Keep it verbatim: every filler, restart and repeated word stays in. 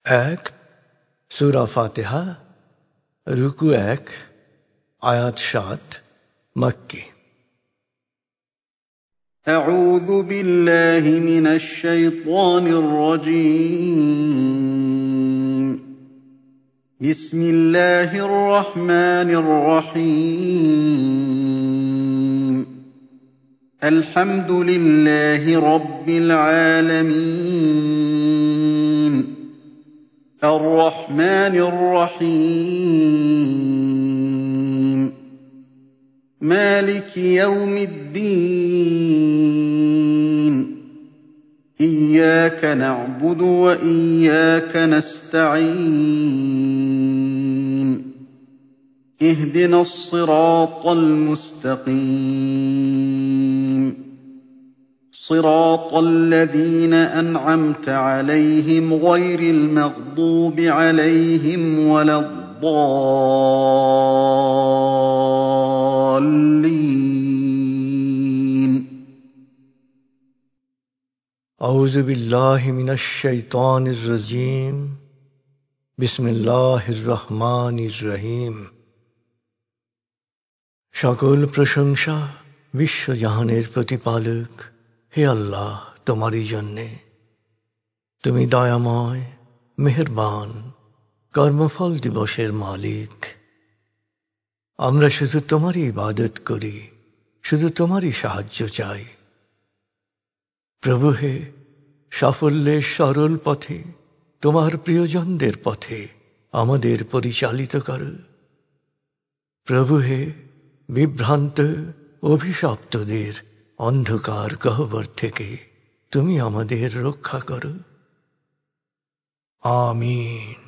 এক সূরা ফাতিহা রুকু এক আয়াত সাত মক্কি। أعوذ بالله من الشيطان الرجيم. بسم الله الرحمن الرحيم. الحمد لله رب العالمين. الرحمن الرحيم. مالك يوم الدين. إياك نعبد وإياك نستعين. اهدنا الصراط المستقيم. صراط الذين أنعمت عليهم غير المغضوب عليهم ولا الضالين. أعوذ بالله من الشيطان الرجيم. بسم الله الرحمن الرحيم. সকল প্রশংসা বিশ্বজাহানের প্রতিপালক হে আল্লাহ তোমারই জন্যে। তুমি দয়াময়, মেহেরবান, কর্মফল দিবসের মালিক। আমরা শুধু তোমারই ইবাদত করি, শুধু তোমারই সাহায্য চাই। প্রভু হে, সাফল্যের সরল পথে, তোমার প্রিয়জনদের পথে আমাদের পরিচালিত করো। প্রভু হে, বিভ্রান্ত অভিশপ্তদের অন্ধকার গহ্বর থেকে তুমি আমাদের রক্ষা করো। আমিন।